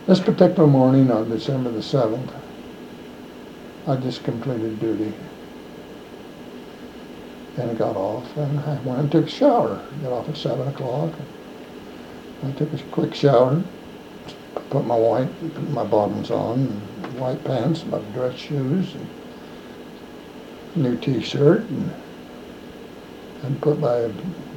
This particular morning on December the 7th, I just completed duty and got off, and I went and took a shower. Got off at 7 o'clock. I took a quick shower, put my bottoms on, and white pants, my dress shoes, and new T-shirt, and put my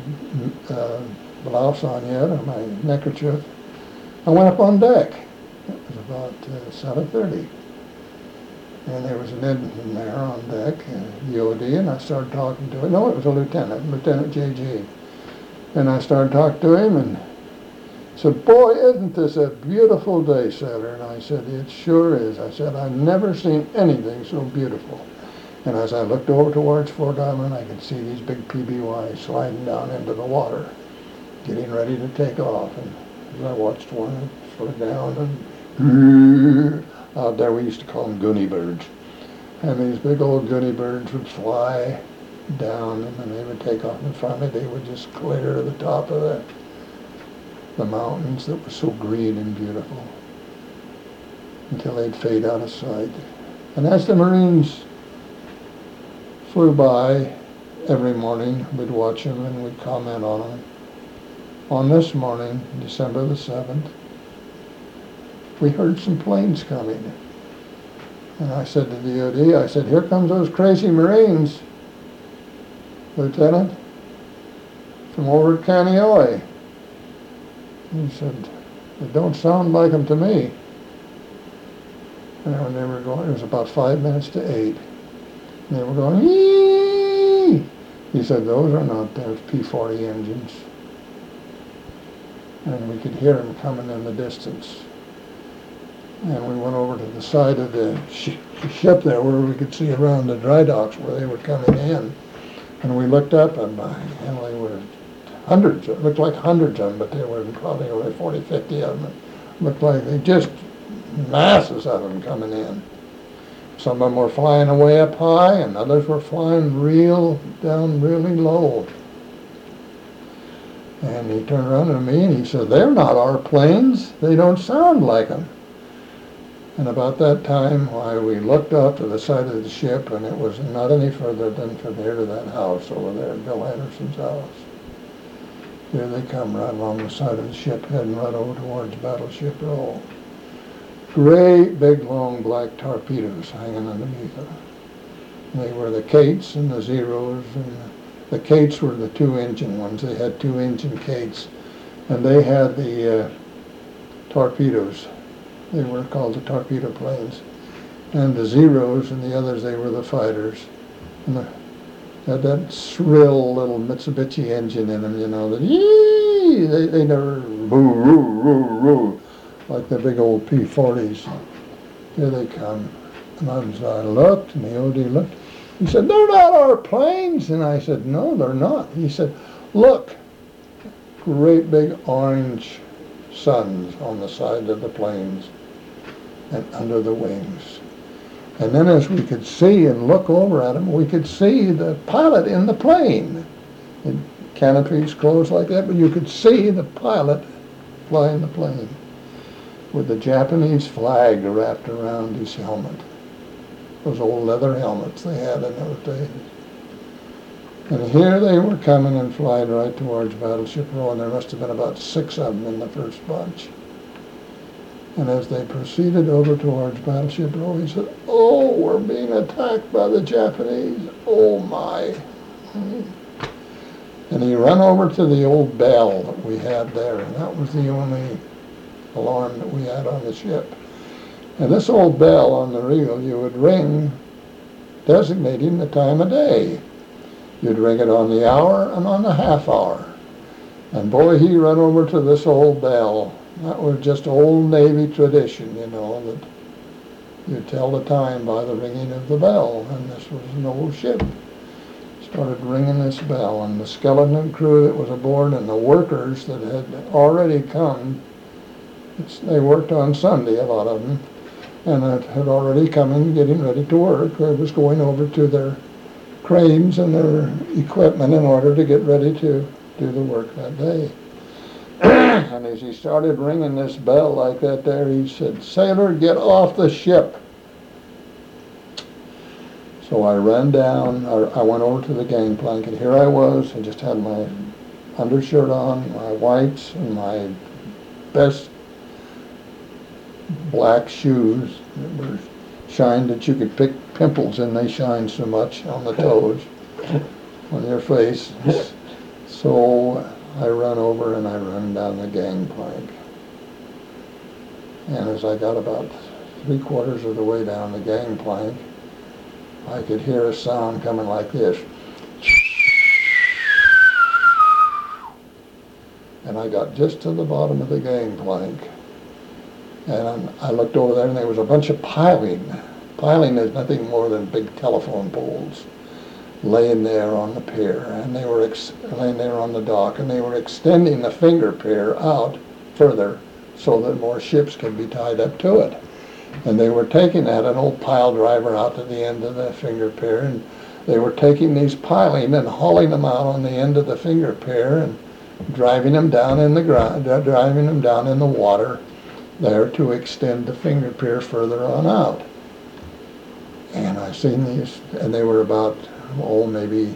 blouse on yet, or my neckerchief. I went up on deck. It was about 7:30. And there was an Indian there on deck, the OD, and I started talking to him. No, it was a Lieutenant J.G. And I started talking to him and said, "Boy, isn't this a beautiful day, sailor?" And I said, "It sure is." I said, "I've never seen anything so beautiful." And as I looked over towards Fort Island, I could see these big PBYs sliding down into the water, getting ready to take off. And as I watched one sort of down and out there, we used to call them goony birds. And these big old goony birds would fly down, and then they would take off, and finally they would just clear to the top of the mountains that were so green and beautiful until they'd fade out of sight. And as the Marines flew by every morning, we'd watch them and we'd comment on them. On this morning, December the 7th, we heard some planes coming. And I said to the OD, I said, "Here comes those crazy Marines, Lieutenant, from over at Kaneohe." He said, "It don't sound like them to me." And when they were going, it was about 5 minutes to 8. And they were going, "Eee!" He said, "Those are not their P-40 engines." And we could hear them coming in the distance. And we went over to the side of the ship there where we could see around the dry docks where they were coming in. And we looked up, and they were hundreds. It looked like hundreds of them, but there were probably only 40, 50 of them. It looked like they just masses of them coming in. Some of them were flying away up high, and others were flying down really low. And he turned around to me and he said, "They're not our planes. They don't sound like them." And about that time, we looked up to the side of the ship, and it was not any further than from here to that house over there, Bill Anderson's house. Here they come right along the side of the ship, heading right over towards Battleship Row. Great big long black torpedoes hanging underneath them. They were the Kates and the Zeros, and the Kates were the 2-engine ones. They had 2-engine Kates, and they had the torpedoes. They were called the torpedo planes. And the Zeros and the others, they were the fighters. And they had that shrill little Mitsubishi engine in them, that yee! They never boo, roo, roo, roo, like the big old P-40s. Here they come. And I looked, and the OD looked. He said, "They're not our planes." And I said, "No, they're not." He said, "Look, great big orange suns on the side of the planes and under the wings." And then as we could see and look over at them, we could see the pilot in the plane. The canopies closed like that, but you could see the pilot flying the plane with the Japanese flag wrapped around his helmet. Those old leather helmets they had in those days. And here they were coming and flying right towards Battleship Row, and there must have been about 6 of them in the first bunch. And as they proceeded over towards Battleship Row, he said, "Oh, we're being attacked by the Japanese. Oh, my." And he ran over to the old bell that we had there, and that was the only alarm that we had on the ship. And this old bell on the reel, you would ring designating the time of day. You'd ring it on the hour and on the half hour. And boy, he ran over to this old bell. That was just old Navy tradition, that you tell the time by the ringing of the bell. And this was an old ship. Started ringing this bell, and the skeleton crew that was aboard and the workers that had already come, they worked on Sunday, a lot of them, and had already come in getting ready to work. They was going over to their cranes and their equipment in order to get ready to do the work that day. And as he started ringing this bell like that there, he said, "Sailor, get off the ship." So I ran down, I went over to the gangplank, and here I was. I just had my undershirt on, my whites, and my best black shoes that were shined that you could pick pimples and they shine so much on the toes, on your face. So I run over and I run down the gangplank. And as I got about 3/4 of the way down the gangplank, I could hear a sound coming like this. And I got just to the bottom of the gangplank. And I looked over there and there was a bunch of piling. Piling is nothing more than big telephone poles laying there on the pier. And they were laying there on the dock, and they were extending the finger pier out further so that more ships could be tied up to it. And they were taking that, an old pile driver out to the end of the finger pier, and they were taking these piling and hauling them out on the end of the finger pier and driving them down in the ground, driving them down in the water there to extend the finger pier further on out. And I seen these, and they were about, maybe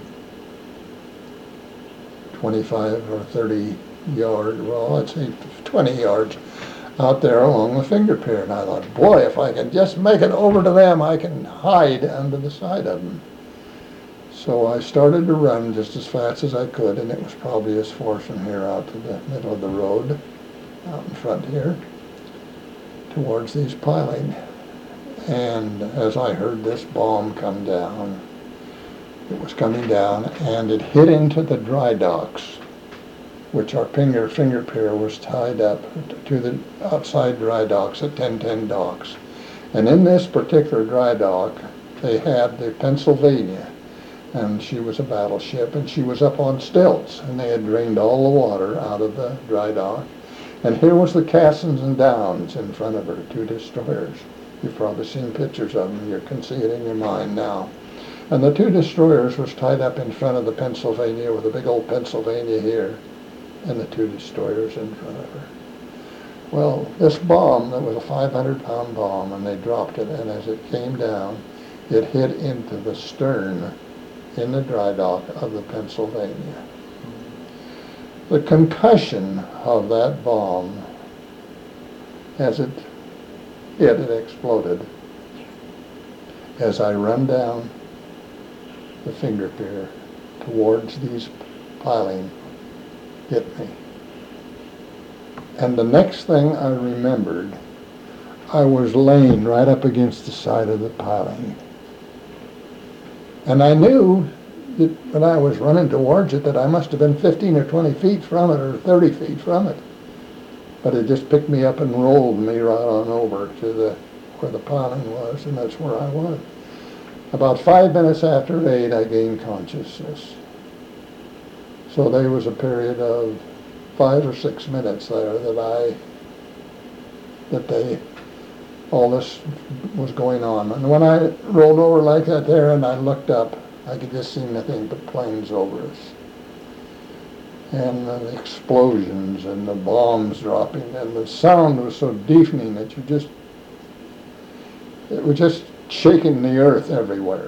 25 or 30 yards, well, I'd say 20 yards out there along the finger pier. And I thought, boy, if I can just make it over to them, I can hide under the side of them. So I started to run just as fast as I could, and it was probably as far from here out to the middle of the road, out in front here, towards these piling. And as I heard this bomb come down, it was coming down, and it hit into the dry docks, which our finger pier was tied up to the outside dry docks at 1010 docks. And in this particular dry dock, they had the Pennsylvania, and she was a battleship, and she was up on stilts, and they had drained all the water out of the dry dock. And here was the Cassins and Downs in front of her, 2 destroyers. You've probably seen pictures of them. You can see it in your mind now. And the 2 destroyers was tied up in front of the Pennsylvania with a big old Pennsylvania here, and the 2 destroyers in front of her. Well, this bomb, that was a 500-pound bomb, and they dropped it, and as it came down, it hit into the stern in the dry dock of the Pennsylvania. The concussion of that bomb, as it exploded, as I run down the finger pier towards these piling, hit me. And the next thing I remembered, I was laying right up against the side of the piling. And I knew that when I was running towards it that I must have been 15 or 20 feet from it, or 30 feet from it. But it just picked me up and rolled me right on over to where the piling was, and that's where I was. About 5 minutes after 8, I gained consciousness. So there was a period of 5 or 6 minutes there all this was going on. And when I rolled over like that there and I looked up, I could just see nothing but planes over us. And the explosions and the bombs dropping, and the sound was so deafening that it was just shaking the earth everywhere.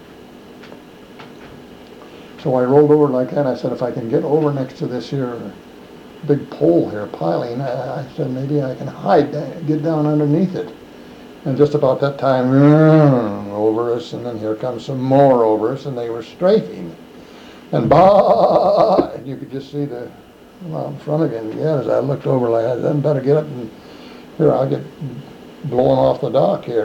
So I rolled over like that. I said, if I can get over next to this here big pole here, piling, I said, maybe I can hide, get down underneath it. And just about that time, over us, and then here comes some more over us, and they were strafing. And and you could just see the out in front again. Yeah, as I looked over like that, I better get up and here, I'll get blown off the dock here.